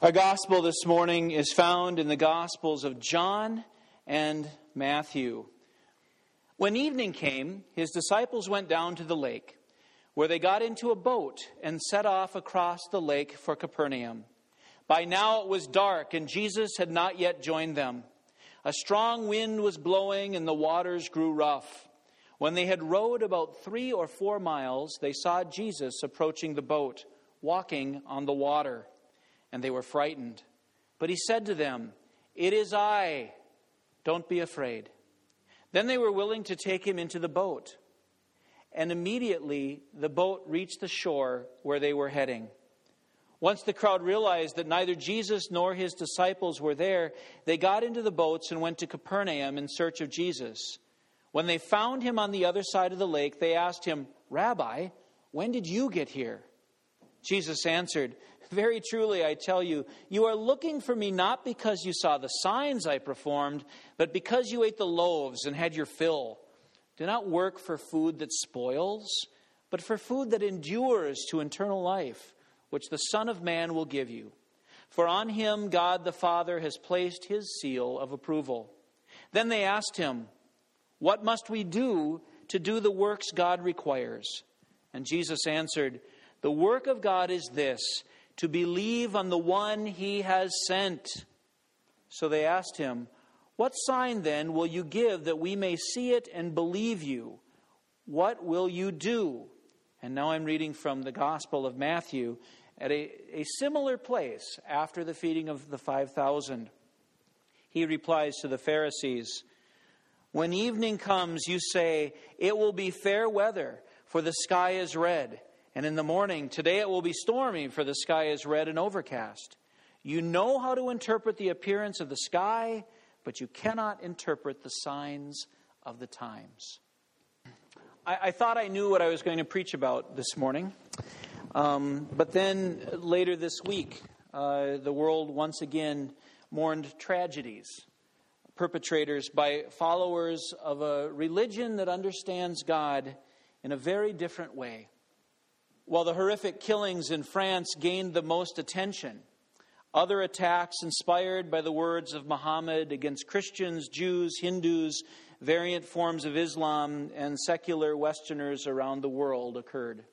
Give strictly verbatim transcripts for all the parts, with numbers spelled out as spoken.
Our gospel this morning is found in the Gospels of John and Matthew. When evening came, his disciples went down to the lake, where they got into a boat and set off across the lake for Capernaum. By now it was dark, and Jesus had not yet joined them. A strong wind was blowing, and the waters grew rough. When they had rowed about three or four miles, they saw Jesus approaching the boat, walking on the water. And they were frightened. But he said to them, "It is I. Don't be afraid." Then they were willing to take him into the boat. And immediately the boat reached the shore where they were heading. Once the crowd realized that neither Jesus nor his disciples were there, they got into the boats and went to Capernaum in search of Jesus. When they found him on the other side of the lake, they asked him, "Rabbi, when did you get here?" Jesus answered, "Very truly, I tell you, you are looking for me not because you saw the signs I performed, but because you ate the loaves and had your fill. Do not work for food that spoils, but for food that endures to eternal life, which the Son of Man will give you. For on him God the Father has placed his seal of approval." Then they asked him, "What must we do to do the works God requires?" And Jesus answered, "The work of God is this, to believe on the one he has sent." So they asked him, "What sign then will you give that we may see it and believe you? What will you do?" And now I'm reading from the Gospel of Matthew at a, a similar place after the feeding of the five thousand. He replies to the Pharisees, "When evening comes, you say, 'It will be fair weather, for the sky is red.' And in the morning, 'Today it will be stormy, for the sky is red and overcast.' You know how to interpret the appearance of the sky, but you cannot interpret the signs of the times." I, I thought I knew what I was going to preach about this morning. Um, but then later this week, uh, the world once again mourned tragedies, perpetrators by followers of a religion that understands God in a very different way. While the horrific killings in France gained the most attention, other attacks inspired by the words of Muhammad against Christians, Jews, Hindus, variant forms of Islam, and secular Westerners around the world occurred.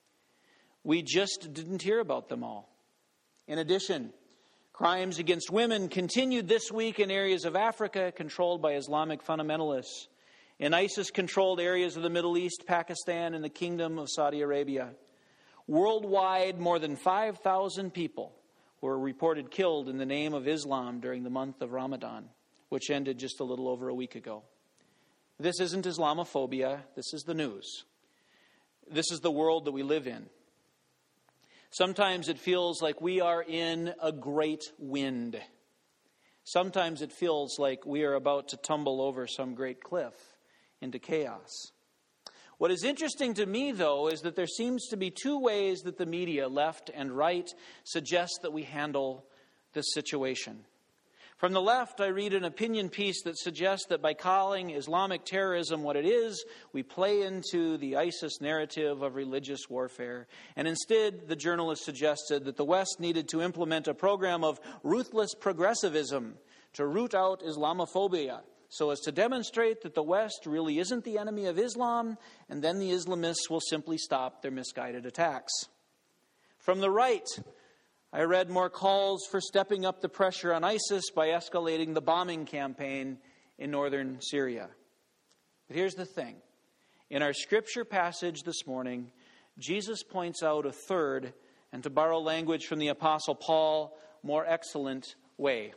We just didn't hear about them all. In addition, crimes against women continued this week in areas of Africa controlled by Islamic fundamentalists, in ISIS-controlled areas of the Middle East, Pakistan, and the Kingdom of Saudi Arabia. Worldwide, more than five thousand people were reported killed in the name of Islam during the month of Ramadan, which ended just a little over a week ago. This isn't Islamophobia. This is the news. This is the world that we live in. Sometimes it feels like we are in a great wind. Sometimes it feels like we are about to tumble over some great cliff into chaos. What is interesting to me, though, is that there seems to be two ways that the media, left and right, suggest that we handle this situation. From the left, I read an opinion piece that suggests that by calling Islamic terrorism what it is, we play into the ISIS narrative of religious warfare. And instead, the journalist suggested that the West needed to implement a program of ruthless progressivism to root out Islamophobia, so as to demonstrate that the West really isn't the enemy of Islam, and then the Islamists will simply stop their misguided attacks. From the right, I read more calls for stepping up the pressure on ISIS by escalating the bombing campaign in northern Syria. But here's the thing. In our scripture passage this morning, Jesus points out a third, and to borrow language from the Apostle Paul, more excellent way.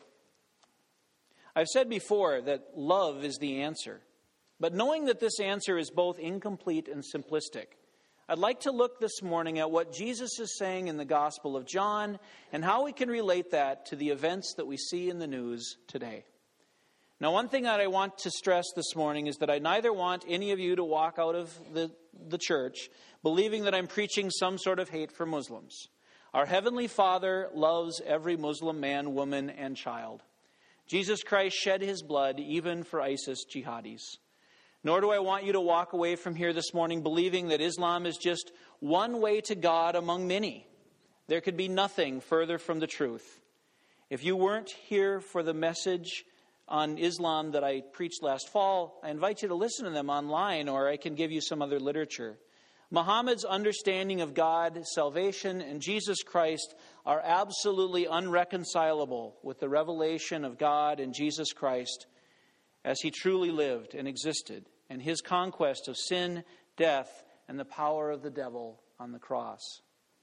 I've said before that love is the answer. But knowing that this answer is both incomplete and simplistic, I'd like to look this morning at what Jesus is saying in the Gospel of John and how we can relate that to the events that we see in the news today. Now, one thing that I want to stress this morning is that I neither want any of you to walk out of the, the church believing that I'm preaching some sort of hate for Muslims. Our Heavenly Father loves every Muslim man, woman, and child. Jesus Christ shed his blood even for ISIS jihadis. Nor do I want you to walk away from here this morning believing that Islam is just one way to God among many. There could be nothing further from the truth. If you weren't here for the message on Islam that I preached last fall, I invite you to listen to them online, or I can give you some other literature. Muhammad's understanding of God, salvation, and Jesus Christ are absolutely unreconcilable with the revelation of God and Jesus Christ as he truly lived and existed, and his conquest of sin, death, and the power of the devil on the cross.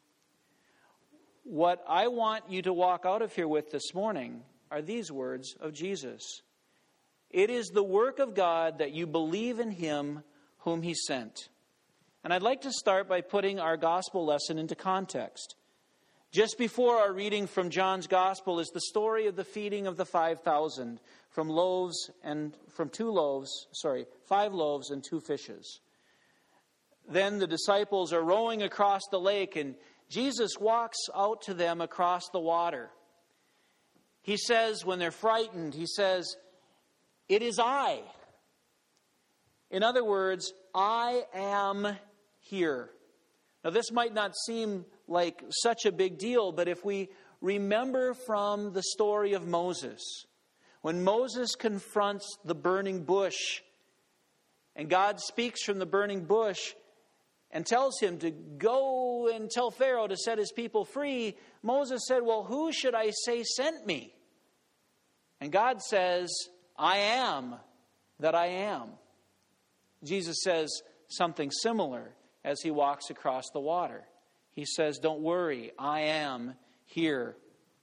What I want you to walk out of here with this morning are these words of Jesus. It is the work of God that you believe in him whom he sent. And I'd like to start by putting our gospel lesson into context. Just before our reading from John's gospel is the story of the feeding of the five thousand from loaves and from two loaves, sorry, five loaves and two fishes. Then the disciples are rowing across the lake, and Jesus walks out to them across the water. He says, when they're frightened, he says, "It is I." In other words, I am here. Now, this might not seem like such a big deal, but if we remember from the story of Moses, when Moses confronts the burning bush, and God speaks from the burning bush and tells him to go and tell Pharaoh to set his people free, Moses said, "Well, who should I say sent me?" And God says, "I am that I am." Jesus says something similar as he walks across the water. He says, "Don't worry, I am here."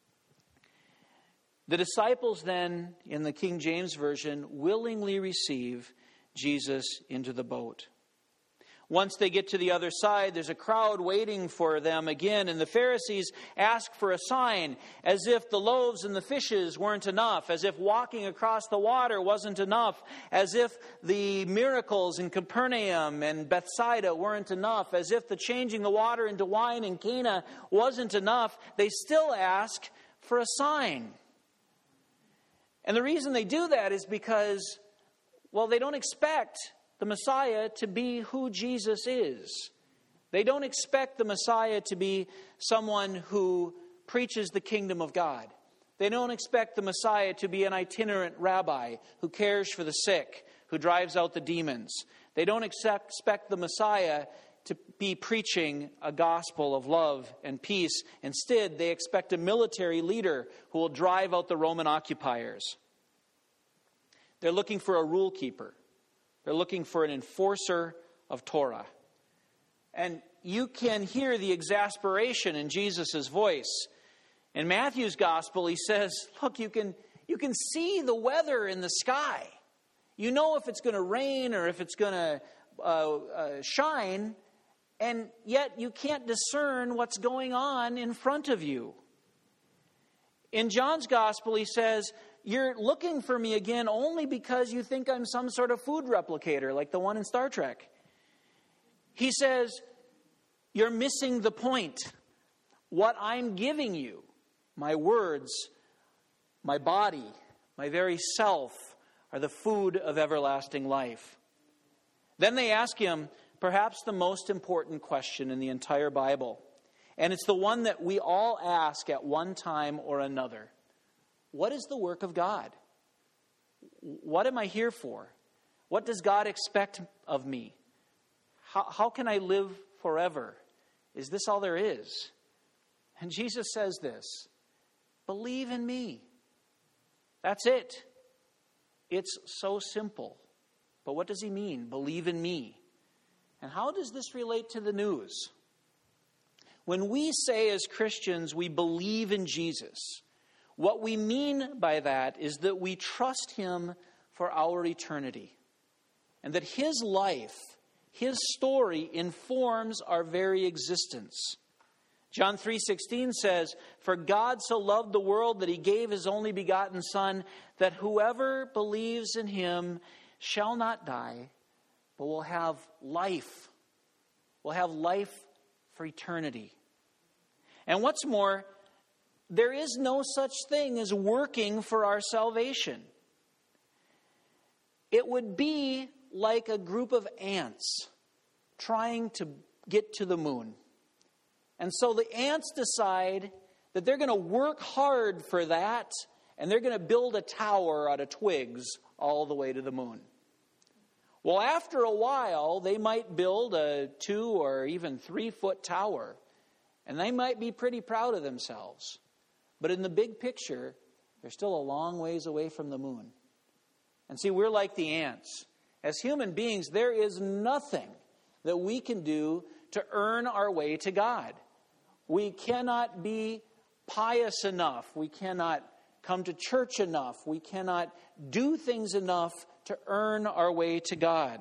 The disciples then, in the King James Version, willingly receive Jesus into the boat. Once they get to the other side, there's a crowd waiting for them again, and the Pharisees ask for a sign, as if the loaves and the fishes weren't enough, as if walking across the water wasn't enough, as if the miracles in Capernaum and Bethsaida weren't enough, as if the changing the water into wine in Cana wasn't enough. They still ask for a sign. And the reason they do that is because, well, they don't expect the Messiah to be who Jesus is. They don't expect the Messiah to be someone who preaches the kingdom of God. They don't expect the Messiah to be an itinerant rabbi who cares for the sick, who drives out the demons. They don't accept, expect the Messiah to be preaching a gospel of love and peace. Instead, they expect a military leader who will drive out the Roman occupiers. They're looking for a rule keeper. They're looking for an enforcer of Torah. And you can hear the exasperation in Jesus' voice. In Matthew's gospel, he says, look, you can, you can see the weather in the sky. You know if it's going to rain or if it's going to uh, uh, shine, and yet you can't discern what's going on in front of you. In John's gospel, he says, you're looking for me again only because you think I'm some sort of food replicator like the one in Star Trek. He says, you're missing the point. What I'm giving you, my words, my body, my very self, are the food of everlasting life. Then they ask him perhaps the most important question in the entire Bible. And it's the one that we all ask at one time or another. What is the work of God? What am I here for? What does God expect of me? How, how can I live forever? Is this all there is? And Jesus says this, believe in me. That's it. It's so simple. But what does he mean? Believe in me. And how does this relate to the news? When we say as Christians we believe in Jesus, what we mean by that is that we trust him for our eternity. And that his life, his story informs our very existence. John three sixteen says, for God so loved the world that he gave his only begotten Son, that whoever believes in him shall not die, but will have life. Will have life for eternity. And what's more, there is no such thing as working for our salvation. It would be like a group of ants trying to get to the moon. And so the ants decide that they're going to work hard for that, and they're going to build a tower out of twigs all the way to the moon. Well, after a while, they might build a two or even three foot tower, and they might be pretty proud of themselves. But in the big picture, they're still a long ways away from the moon. And see, we're like the ants. As human beings, there is nothing that we can do to earn our way to God. We cannot be pious enough. We cannot come to church enough. We cannot do things enough to earn our way to God.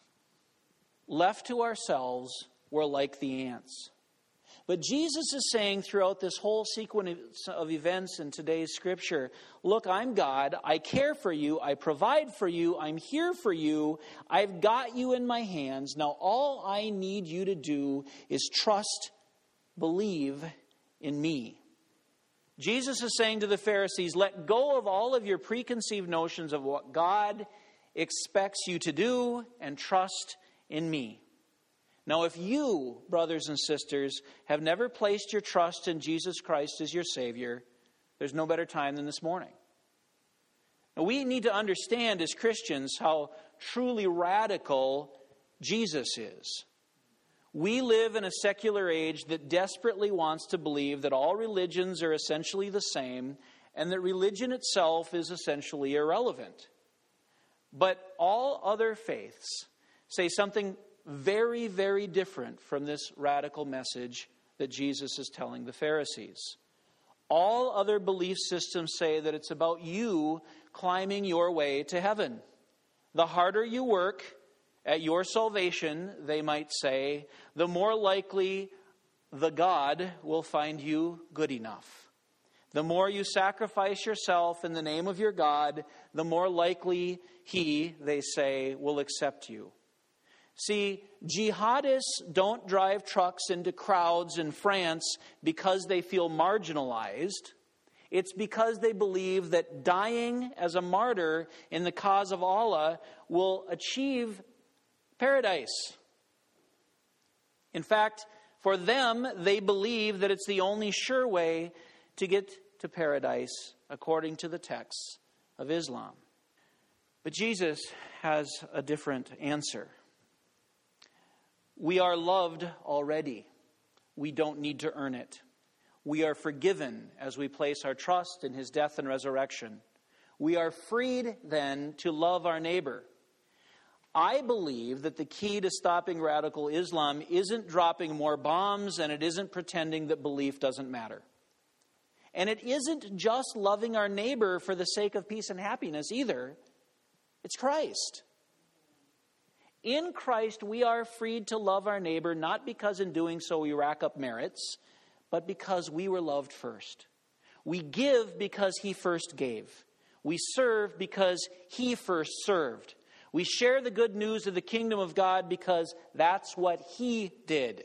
Left to ourselves, we're like the ants. But Jesus is saying throughout this whole sequence of events in today's scripture, look, I'm God. I care for you. I provide for you. I'm here for you. I've got you in my hands. Now all I need you to do is trust, believe in me. Jesus is saying to the Pharisees, let go of all of your preconceived notions of what God expects you to do and trust in me. Now, if you, brothers and sisters, have never placed your trust in Jesus Christ as your Savior, there's no better time than this morning. Now, we need to understand as Christians how truly radical Jesus is. We live in a secular age that desperately wants to believe that all religions are essentially the same and that religion itself is essentially irrelevant. But all other faiths say something very, very different from this radical message that Jesus is telling the Pharisees. All other belief systems say that it's about you climbing your way to heaven. The harder you work at your salvation, they might say, the more likely the God will find you good enough. The more you sacrifice yourself in the name of your God, the more likely He, they say, will accept you. See, jihadists don't drive trucks into crowds in France because they feel marginalized. It's because they believe that dying as a martyr in the cause of Allah will achieve paradise. In fact, for them, they believe that it's the only sure way to get to paradise according to the texts of Islam. But Jesus has a different answer. We are loved already. We don't need to earn it. We are forgiven as we place our trust in His death and resurrection. We are freed then to love our neighbor. I believe that the key to stopping radical Islam isn't dropping more bombs, and it isn't pretending that belief doesn't matter. And it isn't just loving our neighbor for the sake of peace and happiness either. It's Christ. In Christ, we are freed to love our neighbor, not because in doing so we rack up merits, but because we were loved first. We give because He first gave. We serve because He first served. We share the good news of the kingdom of God because that's what He did.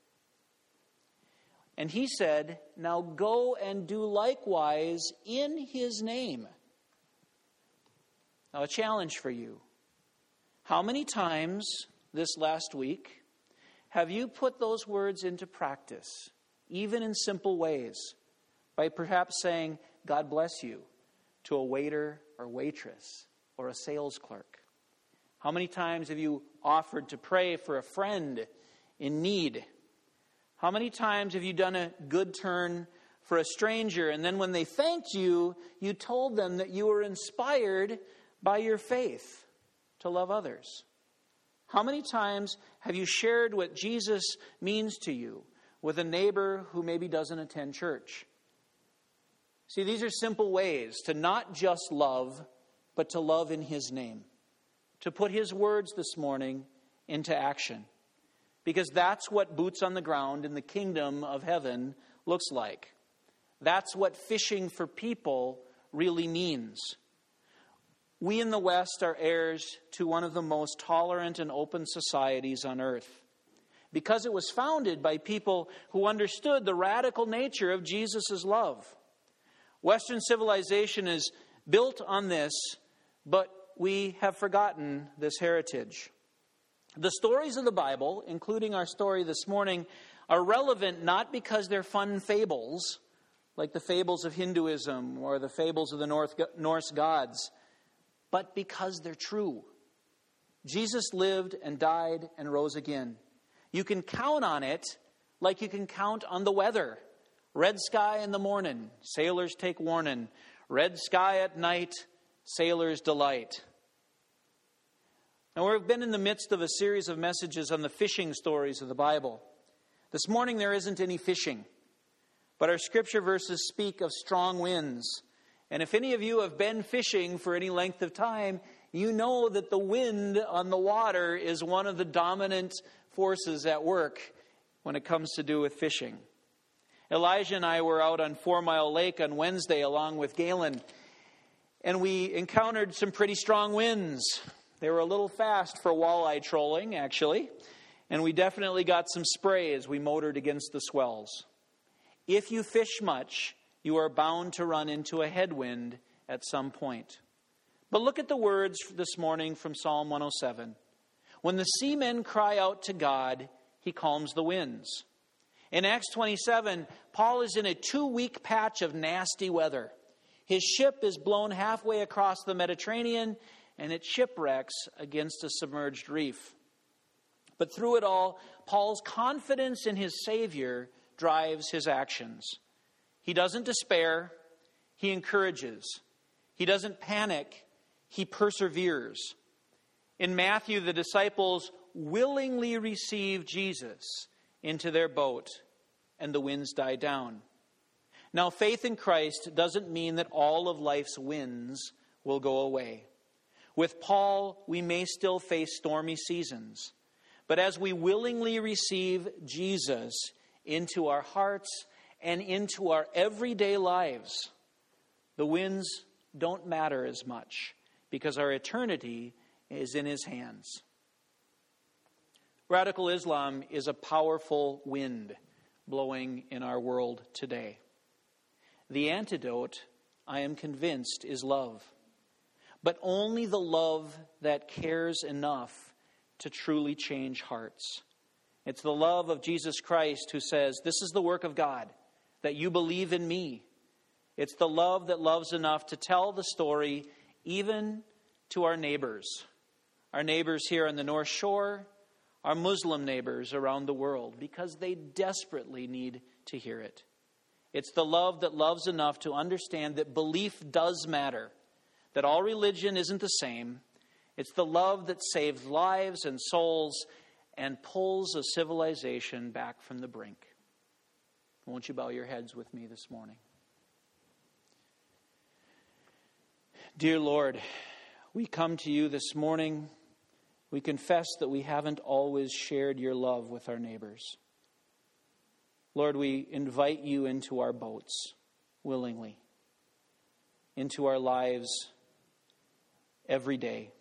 And He said, now go and do likewise in His name. Now, a challenge for you. How many times this last week have you put those words into practice, even in simple ways, by perhaps saying, God bless you, to a waiter or waitress or a sales clerk? How many times have you offered to pray for a friend in need? How many times have you done a good turn for a stranger, and then when they thanked you, you told them that you were inspired by your faith to love others? How many times have you shared what Jesus means to you with a neighbor who maybe doesn't attend church? See, these are simple ways to not just love, but to love in His name. To put His words this morning into action. Because that's what boots on the ground in the kingdom of heaven looks like. That's what fishing for people really means. We in the West are heirs to one of the most tolerant and open societies on earth, because it was founded by people who understood the radical nature of Jesus' love. Western civilization is built on this, but we have forgotten this heritage. The stories of the Bible, including our story this morning, are relevant not because they're fun fables, like the fables of Hinduism or the fables of the North, Norse gods, but because they're true. Jesus lived and died and rose again. You can count on it like you can count on the weather. Red sky in the morning, sailors take warning. Red sky at night, sailors delight. Now, we've been in the midst of a series of messages on the fishing stories of the Bible. This morning there isn't any fishing, but our scripture verses speak of strong winds. And if any of you have been fishing for any length of time, you know that the wind on the water is one of the dominant forces at work when it comes to do with fishing. Elijah and I were out on Four Mile Lake on Wednesday along with Galen, and we encountered some pretty strong winds. They were a little fast for walleye trolling, actually, and we definitely got some spray as we motored against the swells. If you fish much, you are bound to run into a headwind at some point. But look at the words this morning from Psalm one oh seven. When the seamen cry out to God, he calms the winds. In Acts twenty-seven, Paul is in a two-week patch of nasty weather. His ship is blown halfway across the Mediterranean, and it shipwrecks against a submerged reef. But through it all, Paul's confidence in his Savior drives his actions. He doesn't despair, he encourages. He doesn't panic, he perseveres. In Matthew, the disciples willingly receive Jesus into their boat, and the winds die down. Now, faith in Christ doesn't mean that all of life's winds will go away. With Paul, we may still face stormy seasons, but as we willingly receive Jesus into our hearts and into our everyday lives, the winds don't matter as much because our eternity is in his hands. Radical Islam is a powerful wind blowing in our world today. The antidote, I am convinced, is love. But only the love that cares enough to truly change hearts. It's the love of Jesus Christ who says, this is the work of God, that you believe in me. It's the love that loves enough to tell the story even to our neighbors. Our neighbors here on the North Shore, our Muslim neighbors around the world, because they desperately need to hear it. It's the love that loves enough to understand that belief does matter, that all religion isn't the same. It's the love that saves lives and souls and pulls a civilization back from the brink. Won't you bow your heads with me this morning? Dear Lord, we come to you this morning. We confess that we haven't always shared your love with our neighbors. Lord, we invite you into our boats willingly, into our lives every day.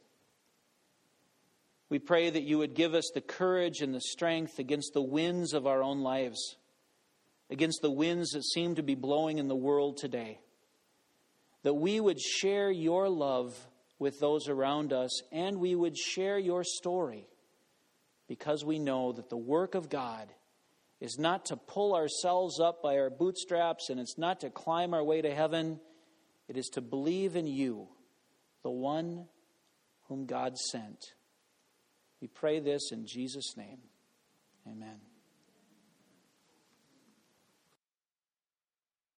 We pray that you would give us the courage and the strength against the winds of our own lives, against the winds that seem to be blowing in the world today, that we would share your love with those around us, and we would share your story, because we know that the work of God is not to pull ourselves up by our bootstraps, and it's not to climb our way to heaven. It is to believe in you, the one whom God sent. We pray this in Jesus' name. Amen.